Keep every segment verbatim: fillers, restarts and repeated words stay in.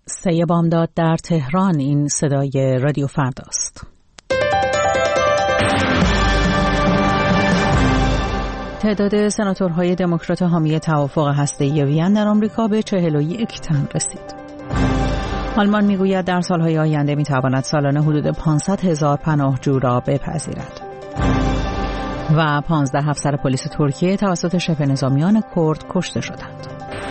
سه بامداد در تهران. این صدای رادیو فرداست. تعداد سناتورهای دموکرات حامی توافق هسته‌ای وین در آمریکا به چهل و یک تن رسید. آلمان میگوید در سالهای آینده میتواند سالانه حدود پانصد هزار پناهجو را بپذیرد. و پانزده افسر پلیس ترکیه توسط شبه نظامیان کرد کشته شدند.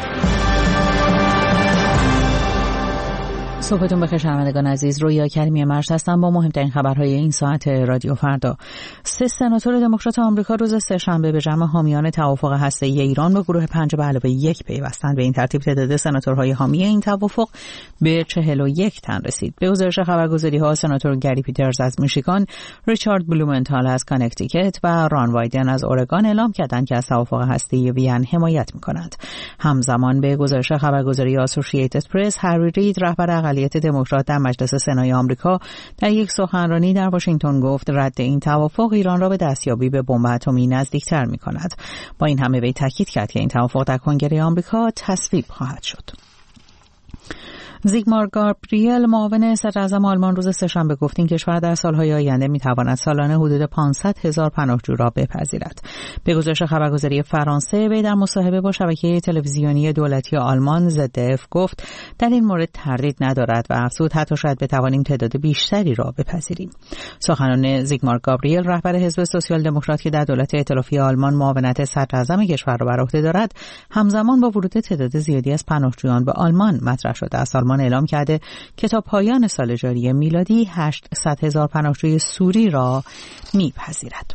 صبحتون بخیر شنوندگان عزیز، رویا کریمی مرز هستم با مهمترین خبرهای این ساعت رادیو فردا. سه سناتور دموکرات آمریکا روز سه‌شنبه به جمع حامیان توافق هسته‌ای ایران به گروه پنج به علاوه یک پیوستند. به این ترتیب تعداد سناتورهای حامی این توافق به چهل و یک تن رسید. به گزارش خبرگزاری‌ها سناتور گری پیترز از میشیگان، ریچارد بلومنتال از کانکتیکت و ران وایدن از اورگان اعلام کردند که از توافق هسته‌ای وین حمایت می‌کنند. همزمان به گزارش خبرگزاری اسوسییتد پرس، هری رید رهبر اقلیت دموکرات در مجلس سنای آمریکا در یک سخنرانی در واشنگتن گفت رد این توافق ایران را به دستیابی به بمب اتمی نزدیکتر می‌کند. با این همه وی تاکید کرد که این توافق در کنگره آمریکا تصویب خواهد شد. زیگمار گابریل معاون صدراعظم آلمان روز سه‌شنبه گفت این کشور در سالهای آینده میتواند سالانه حدود پانصد هزار پناهجو را بپذیرد. به گزارش خبرگزاری فرانسه، وی در مصاحبه با شبکه تلویزیونی دولتی آلمان زدف گفت در این مورد تردید ندارد و افزود حتی شاید بتوانیم تعداد بیشتری را بپذیریم. سخنان زیگمار گابریل رهبر حزب سوسیال دموکرات که در دولت ائتلافی آلمان معاونت صدراعظم کشور را بر عهده دارد، همزمان با ورود تعداد زیادی از پناهجویان به آلمان مطرح شده است. آلمان اعلام کرده که تا پایان سال جاری میلادی هشتصد هزار پناهجوی سوری را میپذیرد.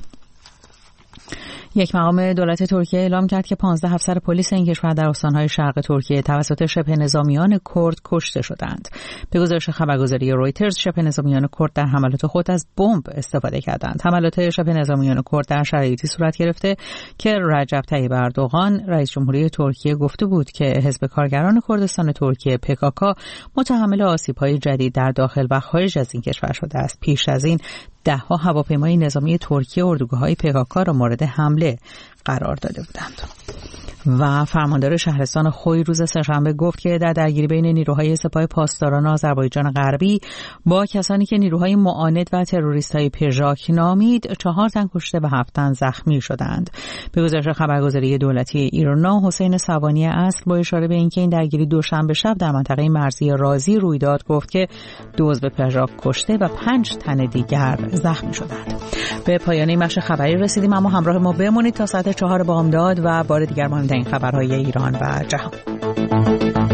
یک مقام دولت ترکیه اعلام کرد که پانزده افسر پلیس این کشور در استانهای شرق ترکیه توسط شبه نظامیان کرد کشته شدند. به گزارش خبرگزاری رویترز، شبه نظامیان کرد در حملات خود از بمب استفاده کردند. حملات شبه نظامیان کرد در شرایطی صورت گرفته که رجب طیب اردوغان رئیس جمهوری ترکیه گفته بود که حزب کارگران کردستان ترکیه پکاکا متحمل آسیب‌های جدید در داخل و خارج از این کشور شده است. پیش از این ده‌ها هواپیمای نظامی ترکیه اردوگاه‌های پکاکا را مورد حمله قرار داده بودند. و فرماندار شهرستان خوی روز سه‌شنبه گفت که در درگیری بین نیروهای سپاه پاسداران آذربایجان غربی با کسانی که نیروهای معاند و تروریست‌های پژاک نامید، چهار تن کشته و هفت تن زخمی شدند. به گزارش خبرگزاری دولتی ایرنا، حسین سوانی اصل با اشاره به اینکه این درگیری دوشنبه شب در منطقه مرزی رازی روی داد گفت که دو عضو پژاک کشته و پنج تن دیگر زخمی شدند. به پایان این بخش خبری رسیدیم، اما همراه ما بمونید تا ساعت چهار بامداد و بار دیگر مهمترین خبرهای ایران و جهان.